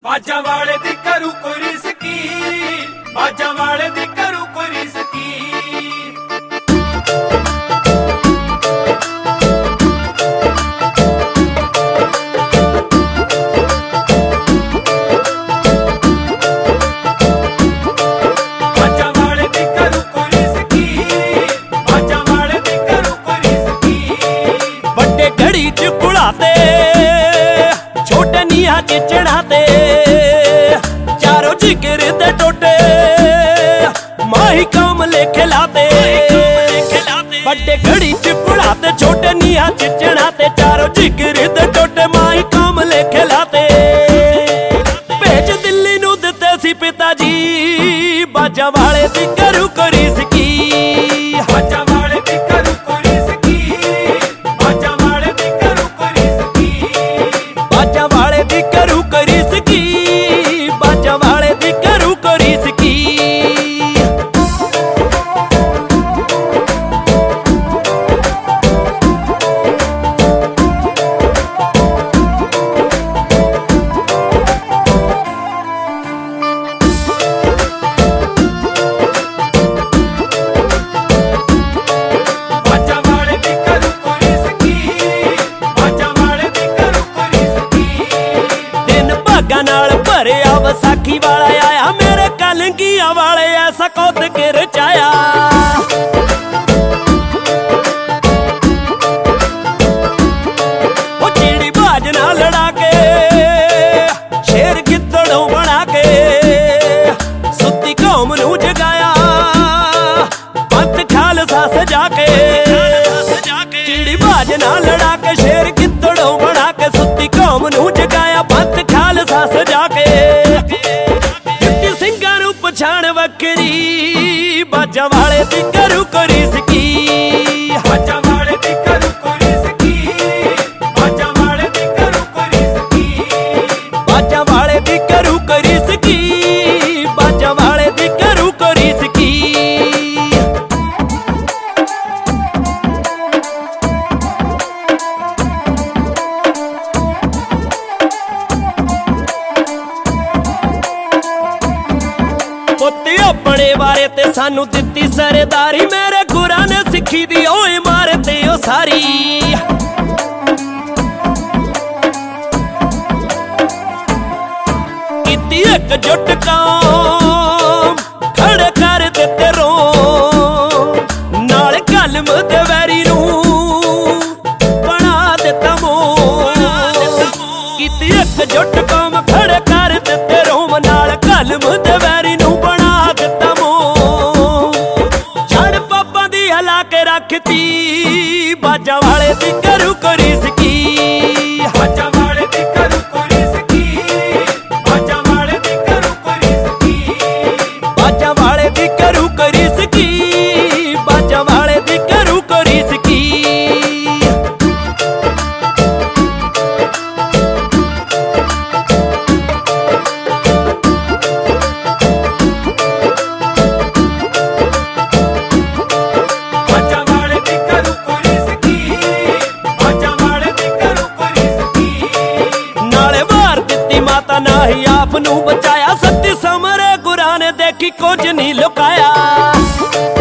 बाजा वाले दी करू कोई रिस्की, बाजा वाले दी करू कोई रिस्की। बाजा वाले दी करू कोई रिस्की, बाजा वाले दी करू कोई रिस्की। बड़े घड़ी च बुलाते, छोटे नीहा च चढ़ाते, चारों जिगर दे टोटे माही काम लेके लाते। बड़े घड़ी च बुलाते, छोटे नीहा च चढ़ाते, चारों जिगर दे टोटे माही काम लेके लाते। भेज दिल्ली नू दिते सी पिताजी, बाजा वाले दी करू कोई रिस्की। बाजा वाले दी करू कोई रिस्की, बाजा वाले दी करू कोई रिस्की। बाजा वाले दी करू कोई रिस्की, बाजा वाले दी करू कोई रिस्की। बाजा वाले दी करू कोई रिस्की, बाजा वाले दी करू कोई रिस्की। दिन भागा नाल भरिया वसाखी वाला आया, मेरे कलंगिया वाले ऐसा कौत के रचाया। वो चिड़ी बाज ना लड़ा के, शेर गिद्दड़ों बना के, सुत्ती कौम नू जगाया, पंथ खालसा सजा के। चिड़ी बाज ना लड़ा के, शेर गिद्दड़ों बना के, सुत्ती कौम नू जगाया, पंथ खालसा सजा के। जित्ती ਸਿੰਘਾਂ ਨੂੰ ਪਛਾਣ ਵੱਖਰੀ, ਬਾਜਾਂ ਵਾਲੇ ਦੀ ਕਰੂ ਕੋਈ ਰਿਸਕੀ। बाजा वाले दी करू कोई रिस्की, बाजा वाले दी करू कोई रिस्की। ਬਾਜਾਂ ਵਾਲੇ ਦੀ ਕਰੂ ਕੋਈ ਰਿਸਕੀ, ਬਾਜਾਂ ਵਾਲੇ ਦੀ ਕਰੂ ਕੋਈ ਰਿਸਕੀ। ਪੁੱਤ ਆਪਣੇ ਬਾਰੇ ਤੇ ਸਾਨੂੰ ਦਿੱਤੀ ਸਰਦਾਰੀ, ਮੇਰੇ ਗੁਰਾਂ ਨੇ ਸਿੱਖੀ ਦੀ ਉਹ ਇਮਾਰਤ ਉਹ ਸਾਰੀ। ਕੀਤੀ ਇਕਜੁੱਟ ਕੌਮ, ਖੜੇ ਕਰ ਦਿੱਤੇ ਰੋਮ, ਨਾਲ ਕਲਮ ਤੇ ਵੈਰੀ ਨੂੰ ਬਣਾ ਦਿੱਤਾ ਮੋਮ। ਕੀਤੀ ਇਕਜੁੱਟ ਕੌਮ, ਖੜੇ ਕਰ ਦਿੱਤੇ ਰੋਮ, ਨਾਲ ਕਲਮ ਤੇ ਵੈਰੀ ਨੂੰ ਬਣਾ ਦਿੱਤਾ ਮੋਮ। ਛੜ ਪਾਪਾਂ ਦੀ ਹਲਾ ਕੇ ਰੱਖਤੀ, ਬਾਜਾਂ ਵਾਲੇ ਦੀ ਕਰੂ ਕੋਈ ਰਿਸਕੀ। बाजा वाले दी करू कोई रिस्की, बाजा वाले दी करू कोई रिस्की। ਬਾਜਾਂ ਵਾਲੇ ਦੀ ਕਰੂ ਕੋਈ ਰਿਸਕੀ, ਬਾਜਾਂ ਵਾਲੇ ਦੀ ਕਰੂ ਕੋਈ ਰਿਸਕੀ। बाजा वाले दी करू कोई रिस्की, बाजा वाले दी करू कोई रिस्की। ਨਾਲੇ ਮਾਰ ਦਿੱਤੀ ਮਾਤਾ, ਨਾ ਹੀ ਆਪ ਨੂੰ ਬਚਾਇਆ, ਸੱਤੀ ਸਮਰੇ ਗੁਰਾਂ ਨੇ ਦੇਖੀ ਕੁਝ ਨਹੀਂ ਲੁਕਾਇਆ।